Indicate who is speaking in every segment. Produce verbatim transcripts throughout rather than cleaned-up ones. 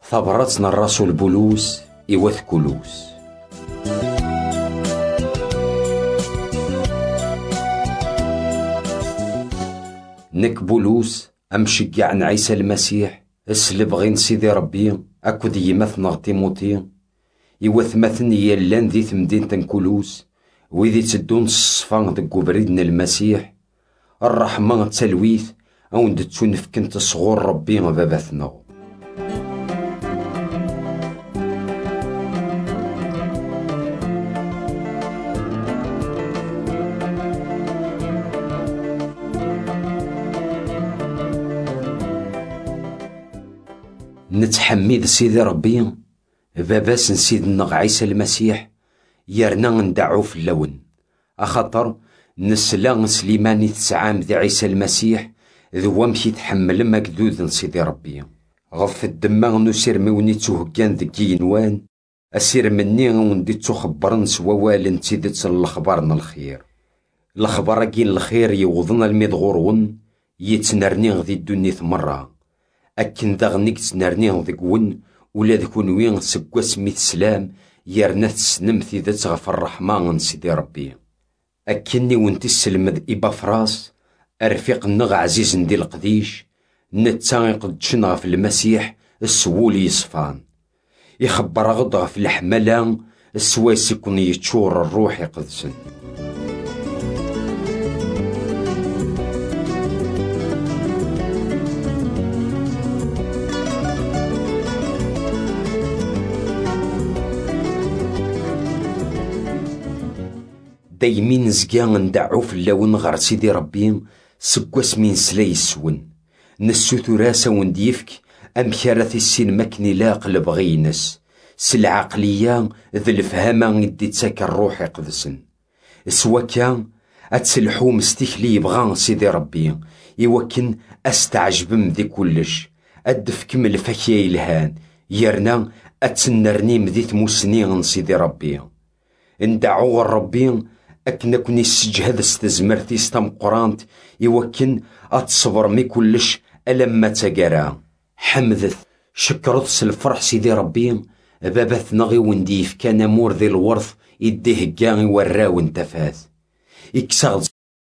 Speaker 1: ثبرتنا الرسول بولوس إوث كلوس. نك بولوس أمشجع عن عيسى المسيح اسلب غين سيدي ربي أكد يمثنا تيموتي إوث مثني يلان ذي ثمدين كلوس وذي تدون الصفان ذي بريدنا المسيح الرحمة التلويث أو ندتون فكنت صغور ربي بابثنا. نتحمد سيدي ربي باباس سيدنا عيسى المسيح يرنا ندعو في اللون أخطر نسلا سليماني تسعام ذي عيسى المسيح ذو مشي تحمل مكدود سيدي ربي غف الدماغ نسير موني توهكان ذي كينوان أسير مني وندي تخبرن سووال تيدت الأخبارنا الخير الأخبار كين الخير يوضنا المدغورون يتنرني ذي الدنيا مرة أكن داغنيك تنرنيه ذيك ون ولا ذكون وين سكوا سميت سلام يرنا تسنمثي ذات غف الرحمن سيدي ربي أكني وانت السلمد إبا فراس أرفيق النغ عزيز ندي القديش نتا يقدشنا في المسيح السوولي يصفان يخبر غضا في الحملان السواس يكون يتشور الروح يقدسن. دايمين زكان ندعو في اللون غير سيدي ربي سكواس مين سلاي السون نسو ثراسة ونديفك أمكارث السين مكني لا قلب غينس سالعقلية ذي الفهامة يدي تساك الروح يقدسن سوا كان أتسلحو مستيخلي يبغان سيدي ربي يوكن أستعجبم ذي كلش أدفكم الفكية الهان يرنا أتسنرنيم ذي ثموسنين سيدي ربي ندعو ربي أكنا كوني السجهد استزمرتي ستم قرانت يوكن أتصبر مي كلش ألما تقرا حمدث شكرت الفرح سيدي ربي بابث نغي ونديف كان مور ذي الورث يديه كاغي وراو انتفاث إكساغ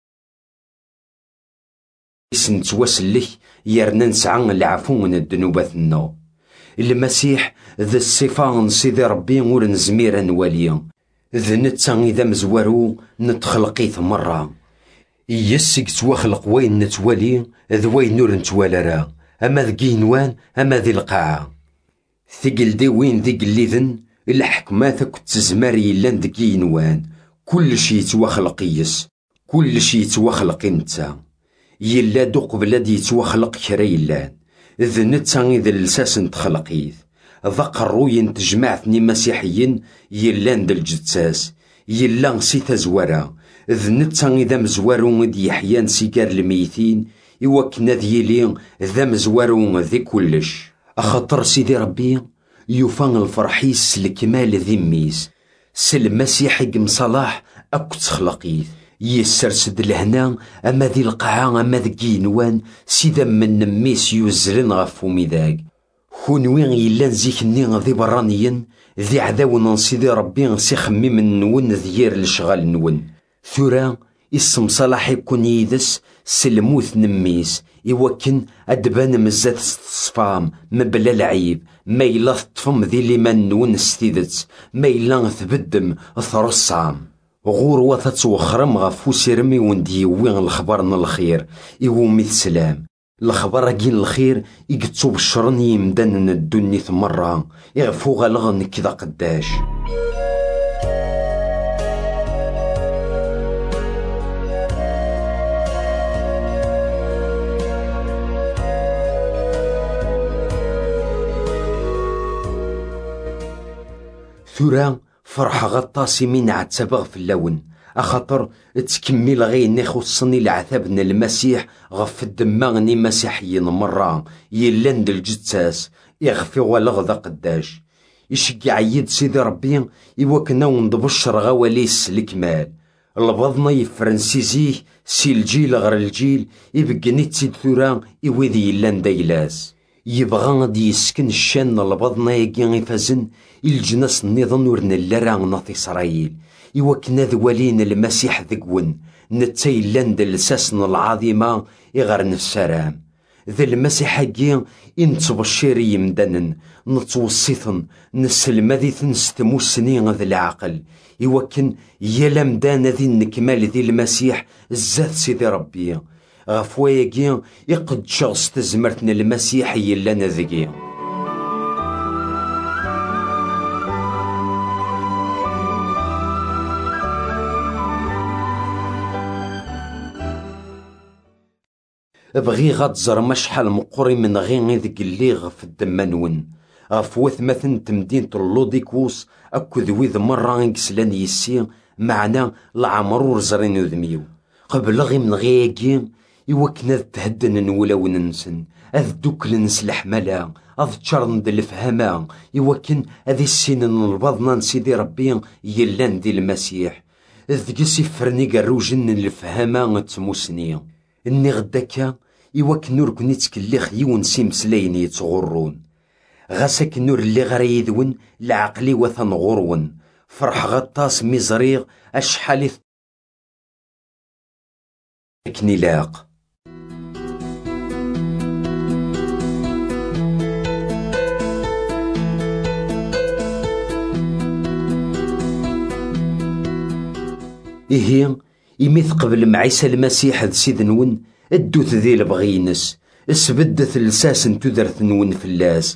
Speaker 1: سنت وسلك يرنا نسعى العفو من الدنوبات النو المسيح ذا الصفان سيدي ربي ور نزمير نواليا ذ نتا إذا مزوارو نتخلقيث مرة يسك تواخلق وين نتوالي ذ وين نور نتوالا راه أما ذ كينوان أما ذي القاعة ثقل دي وين ذي قليذن الحكمة ثك تزماري لان ذ كينوان كل شي يتواخلق يس كل شي يتواخلق انت يلا دو قبل دي يتواخلق كريلان ذ نتا إذا لساس نتخلقيث ذاق الروين تجمعتني مسيحيين يلان دل الجتاس يلان سي تزورا ذ نتا إذا مزوارو ذي يحيان سيكار الميتين يوكنا ذيلين ذا مزوارو ذي كلش أخطر سيدي ربي يوفان الفرحيس الكمال ذي ميس سلمسيح قم صلاح أكو تخلقيث يسرسد الهنا أما ذي القاعة أما ذي كينوان سيدا من نميس يوزرن غفومي ذاك كونوين يلان زيكني ذي برانيين ذي عذاون سيدي ربي سي خميم نون ذيير الشغال نون ثورا اسم صلاح يكون يدس سلموث نميس يوكن أدبان مزات صفام مبلا العيب ما إلا تطفم ذي لمن نون ستيدت ما إلا ثبدم ثرصام غور وثت وخرم غفو سيرمي وندي وين الخبرنا الخير يومي السلام الخبر كين الخير يقتصو بالشرن يمدن الدنيا ثمرة يغفو غلغن كذا قداش ثورا فرحة غطاسي من عتبغ في اللون أخطر تكمل غين يخصني العذاب المسيح غف الدماغني مسيحيين مرة يلان دل الجتاس يغفي ولغذا قداش يشجع يد سيدي ربي يوكنا وندبشر غواليس الكمال البضنا يفرنسيزيه سي الجيل غير الجيل يبقني تسيد ثورا يوذي يلان دايلاس يبغى غادي يسكن الشان البضنا يجي يفازن الجناس النظام ورنا اللرا ناط إسرائيل يوكنا ذوالين المسيح ذقون نتاي لاند لساسنا العظيمة يغرن السلام ذا المسيح جي ينتبشر يمدنن نتوصيثن نسلم ذي تنستمو السنين ذا العقل يوكن يلم دانا ذي النكمال ذي المسيح الزاث سيدي ربي غفواياكي يقد شخص تزمرتنا المسيح يلانا ذكي بغي غتزر ما شحال مقري من غي ذك اللي غف الدمانون غف وثمثن تمدينة اللوديكوس أكد ويذ مرة يكسلان يسي معنا العمر ورزرين ذميو قبل غي من غياكي يوكنا تهدن نولاو ننسن أذ دوكل نسلح ملا أذ تشرن دل الفهما يوكن أذي السنن البضنا نسيدي ربي يلان دي المسيح أذ قسي فرني قروجن الفهما تموسني إني غداكا يوكن نور كني تكليخ يون سيمسلاين يتغرون غاسك نور اللي غري يذون لعقلي وثن غرون فرح غطاس مزريغ أشحالي كني لاق إيه يميث قبل معيسى المسيح ذ سيد نون الدوث ذي البغينس اسبدث لساس تذرث نون فلاس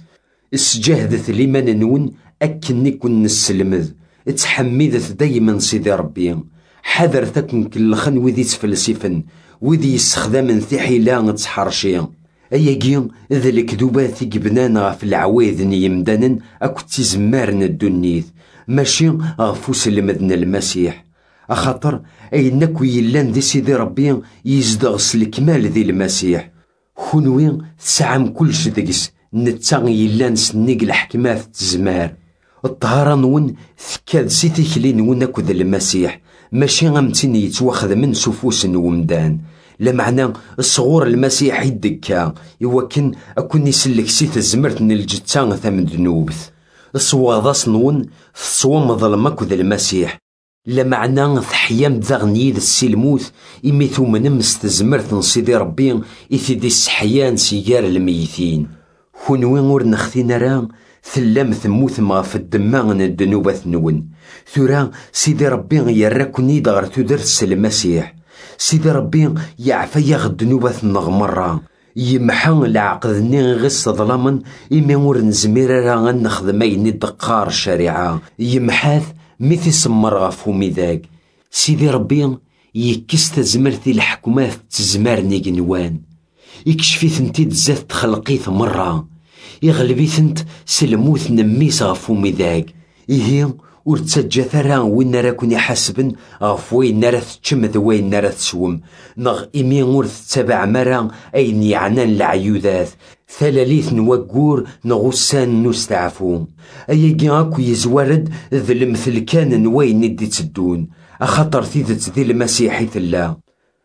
Speaker 1: اسجهدث لمن نون أكني كن نسلمذ اتحميذث دايما سيدي ربي حذر تكن كل خن وذي تفلسفن وذي يستخدم ذي حيلان تحرشي أياكي ذا الكذوبات يقبنانا في العواذ يمدانا أكو تزمارن الدنيث ماشي غفوس المذن المسيح أخاطر أينكو يلان ذي سيدي ربي يزدغس الكمال ذي المسيح خنوين تسعم كلش دقس نتاغ يلان سنيق الحكمات تزمار الطهارة نون ثكاد سيتي كلي نون أكو ذا المسيح ماشي غمتيني يتواخذ من سفوس ومدان لمعنى الصغور المسيح يدكا يوكن أكون يسلك سيت الزمرت من الجتان ثمن ذنوبث الصواضاس نون تصوم ظلم أكو ذا المسيح لمعنى ثحيام ذغني ذا السلموث إميثو من مستزمرت نصيدي ربي إثدي السحيان سيجار الميتين خنوين ور نختينا راه ثلام ثموث ما في الدمان الدنوبة نون ثورا سيدي ربي يراكني دغر تدرس المسيح سيدي ربي يعفى ياخد دنوبة نغمرة يمحى العقدني غس ظلاما إمي ور نزمير راه نخدم أيني دقار الشريعة يمحاث ميثي سمر غفومي ذاك سيدي ربي يكس تزمرتي الحكومات تزمارني جنوان يكشفي ثنتي تزات تخلقيث مرة يغلبي ثنت سلموث نميس غفومي ذاك إيه ورتسجى ثرا وين راكن يحسبن غف وين راه تشمذ وين راه تسوم نغ إمي ور تتبع مرا أين يعنان العيوذات ثلاليث نوقور نغسان نستعفو أياكي أكو يزورد ذا المثل كان نوين ندي تدون أخطر ثيذت ذي المسيحي ثلا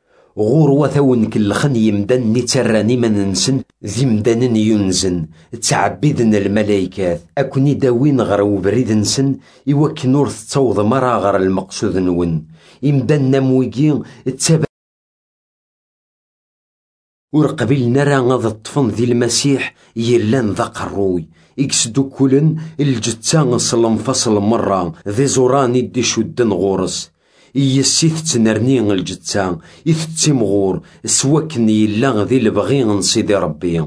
Speaker 1: غور وثون كل خن يمدن نتراني من ننسن ذي مدن ينزن تعبيدن الملايكات أكوني داوين غرو بريد نسن يوك نور تتوض مرا غر المقصود نون يمدن نمويجي تتابع ورقبيل نرى غض الطفن ذي المسيح يلان ذا قروي يكسدو كلن الجتان صلم فصل مرة ذي زوراني دي شدن غورس يسيث تنرني الجتان يثتي مغور سواكن يلان ذي البغي نصيدي ربي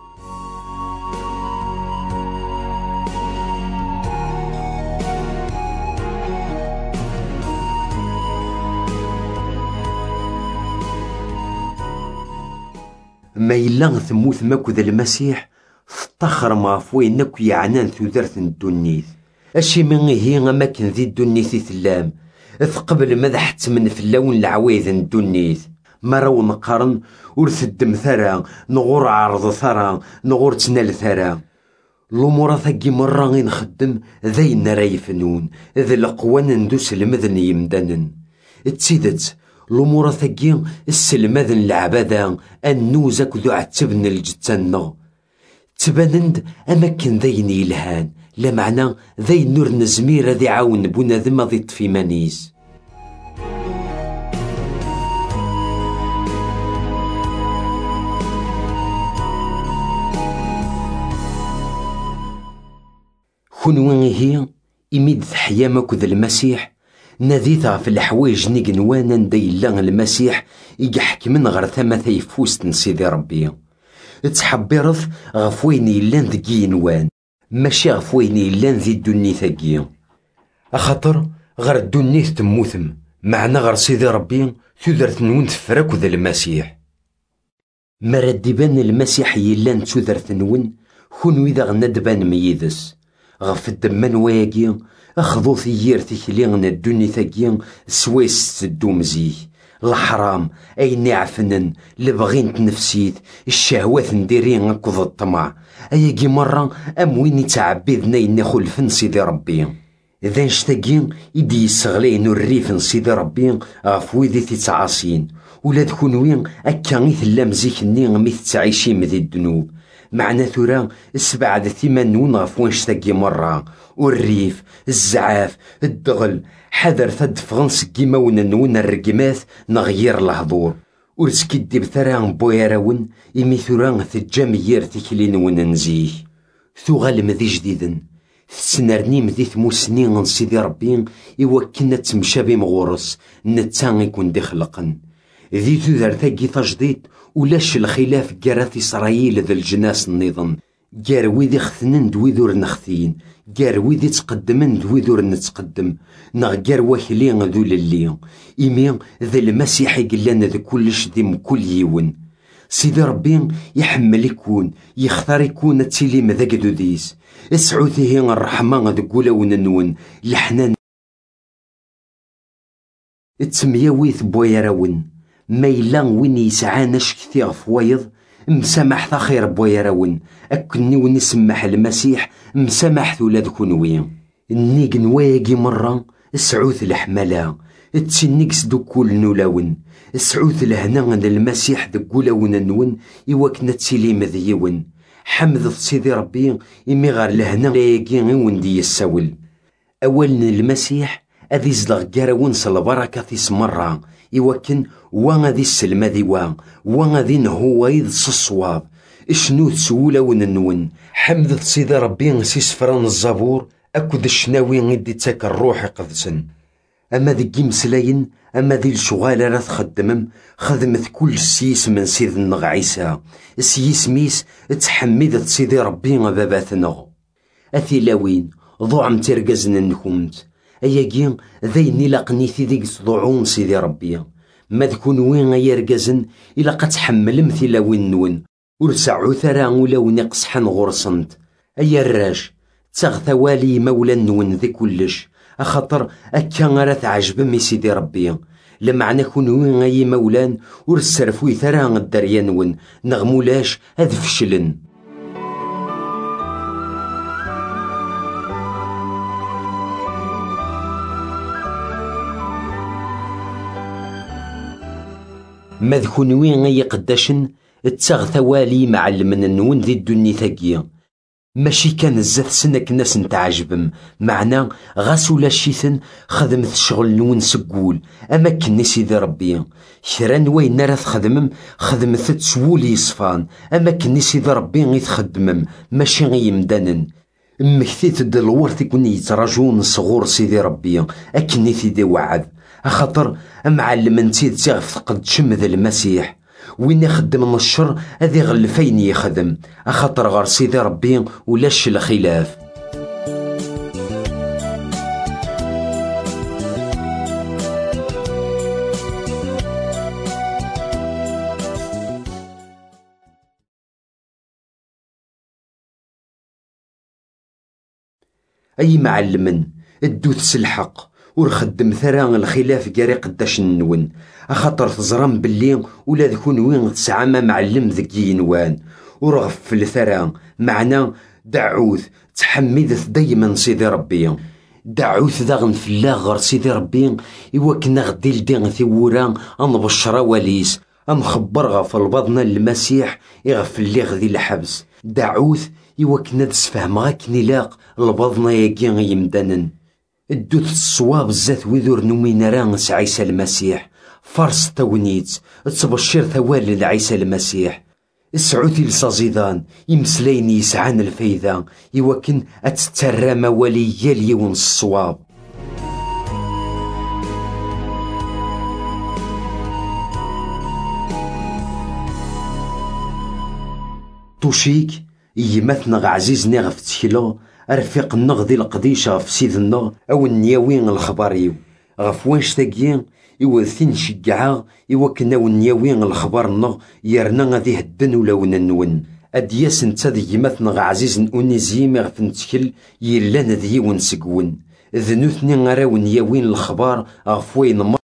Speaker 1: ما يلان ثموث ماكو ذا المسيح تطخر ما فوينك يعنان ثوثرث الدنيث أشي من هي أماكن ذي الدنيث ثلام ثقبل مذحت من فلاون العوايذ الدنيث مرو نقارن ورث الدم ثرى نغور عرض ثرى نغور تنال ثرى الأمور ثقي مرة غي نخدم ذين رايفنون ذي القوان ندوس المذن يمدنن تسيدت الأمور ثقي السلمذن العبادة النوزك ذو عتبن الجتن تبانند أماكن ذين يلهان لا معنى ذين نور نزمير ذي عاون بنادم ذي طفي مانيز. كونوين هي إميد ثحيا ماكو ذا المسيح ناديتها في الحوايج نيقنوانا نديلا المسيح يحكي من غير ثما ثيفوست نسيدي ربي تحبيرث غف وين يلان ذكي نوان ماشي غف وين يلان ذي الدني ثقي أخاطر غير الدني تموثم معنا غير سيدي ربي تودرت نون تفرك ذا المسيح مراد ديبان المسيح يلان تودرت نون كون إذا غندبان ميدس غف الدمان واقي أخذو ثيير تكليغن الدني ثقيا سويس تدوم زيه الحرام أي عفنن لبغين تنفسيت الشهوات نديرين أكوض الطمع أياقي مرة أموين يتعبيدنا إني خلفن سيدي ربي إذا نشتاقين إدي يسغلين الريف نسيدي ربي غفويدي تتعاصين ولا تكونوين أكا إثلام زيكني غميث تعيشين مذي الدنوب معنا ثورا السبعة ثمانون غفوين شتاقي مرة والريف الزعاف الدغل حذر ثد فغنس كيما وننون الرقماث نغير الهضور ورسكدي بثران بويراون إمي ثوران ثجاميير تكلين وننزيه ثوغال مذي جديدن تسنرني مذي ثموسنين نسيدي ربي إوكنا تمشابي مغورس نتان يكون دي خلقن ذي تذر ثاقي تجديد ولاش الخلاف قراث إسرائيل ذا الجناس النظام قار ويدي خثنن دويدور نخثين قار ويدي تقدمن دويدور نتقدم نغ قار واكلين ذو للي إمي ذا المسيح يقلان ذا كلش ذي مكل يون سيدي ربي يحمل يكون يختار يكون تيلي مذاق دوديس اسعوثيه الرحمة ذا قولا وننون الحنان اتسمياويث بويراون ميلان وين يسعاناش كثير فوايض مسامح ثخير بويراون أكني ونسمح المسيح مسامح ثولاد كونوين النيق نواقي مرة اسعوث الحملة تسنيكس دو كل نولاون اسعوث الهنا المسيح ذا قولاون نون إواكنا تسيلي مذيون حمد سيدي ربي إمي غار لهنا لايقي غيون دي الساول أولن المسيح أذي زلغ قاراون صلبركة ثيس مرة إواكن وان ذي السلمة ذي وان وان ذي نهو يذ الصواب اشنو تسولا وننون حمد سيدي ربي سيس فران الزبور أكد الشناوي غدي تاك الروح قدسن أما ذي مسلاين أما ذي الشغالة راه تخدمم خدمت كل سيس من سيد النغ عيسى سيس ميس تحمد سيدي ربي باباتنا أثيلاوين ضوعم ترقزن نكومت أياقين ذيني لقنيثي ذيك تضوعون سيدي ربي ما تكون وين يرقزن إلا قد تحمل مثل وين نون ورسعو ثرا ولا ونقصحن غرصنت أيا الراج تغثى والي مولا نون ذي كلش أخطر أكا غير تعجب مي سيدي ربي لمعنى كون وين أي مولان ورسرفوي ثرا الدريا نون نغمولاش هذ فشلن ما ذكون وين أي قداشن تاغ ثوالي معلمن النون ذي الدني ثقيا ماشي كان الزث سنك ناس نتعجبم معنا غاس ولا شيثن خدمت شغل نون سقول أما كني سيدي ربي كران وين راه تخدمم خدمت تسولي يصفان أما كني سيدي ربي غي تخدمم ماشي غي يمدانن مكثيت الدلور تكون يتراجون صغور سيدي ربي أكني ثيدي وعد أخطر معلم انتي تغف قد شمذ المسيح وين يخدم من الشر هذي غلفين يخدم أخطر غير سيدي ربي ولاش الخلاف أي معلمن الدوث الحق ورخدم ثران الخلاف قاري قداش نون أخطر تزرم باللي ولا ذكون وين تسعى ما معلم ذكي نوان ورغف في الثران معنا دعوث تحميدث دايما سيدي ربي دعوث ذاغن في الله غير سيدي ربي إواكنا غدي لدين ثوران أنبشرا وليس أنخبر غف البضنا المسيح يغف اللي غذي الحبس دعوث إوكنا دسفهمغ أكن إلاق البضنا ياكي يمدانن. الدوث الصواب الزات وذور نومين رانس عيسى المسيح فرس تونيت تبشر ثوال لعيسى المسيح. السعودي لصازيدان يمسلين يسعان الفايدة يوكن أتترى موالي يليون الصواب. توشيك يمثنا عزيزنا غف تشكيلو أرفيق النغ دي القديشة في سيدنا أو النياوين الخباريو غف وين شتاقين يوثين شجعا يوكنا ونياوين الخبارنا يرنا غادي هدن ولون النون أدياس نتا يمثنا عزيز أونيزيم غف نتشكل يلان ذي ونسقون ذنوثني غراو نياوين الخبار غف وين